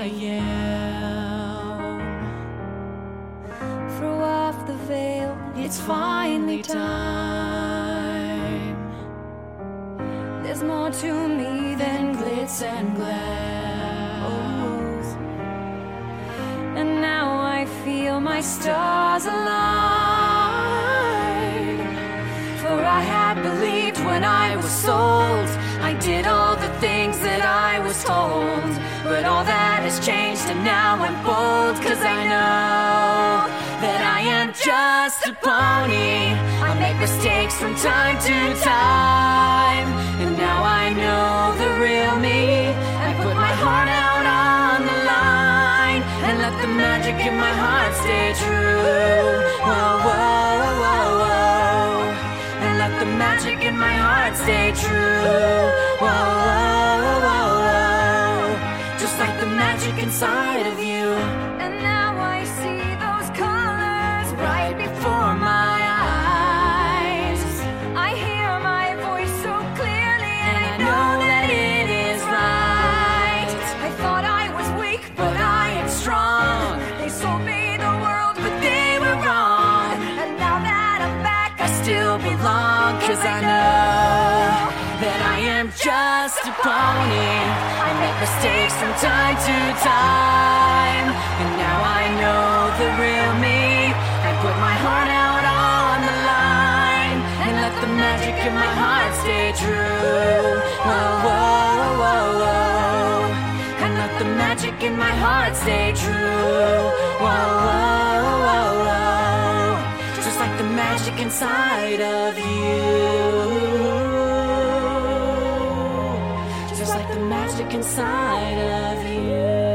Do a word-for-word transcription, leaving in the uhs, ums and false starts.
am. Throw off the veil, it's finally time. There's more to me than glitz and glamours. And now I feel my stars align. For I had believed when I was sold, I did all the things that I was told. But all that has changed and now I'm bold, 'cause I know that I am just a pony. I make mistakes from time to time, and now I know the real me. I put my heart out on the line and let the magic in my heart stay true. Whoa, whoa, whoa, whoa. And let the magic in my heart stay true. Whoa, whoa, whoa, whoa. Just like the magic inside of you. And now I see those colors right before my eyes. I hear my voice so clearly, and I know that it is right. I thought I was weak, but I am strong. They sold me the world, but they were wrong. And now that I'm back, I still belong, 'cause I know that I am just a pony. I make mistakes from time to time, and now I know the real me. I put my heart out on the line and let the magic in my heart stay true. Whoa, whoa, whoa, whoa. And let the magic in my heart stay true. Whoa, whoa, whoa, whoa. Just like the magic inside of you. Just like the magic inside of you.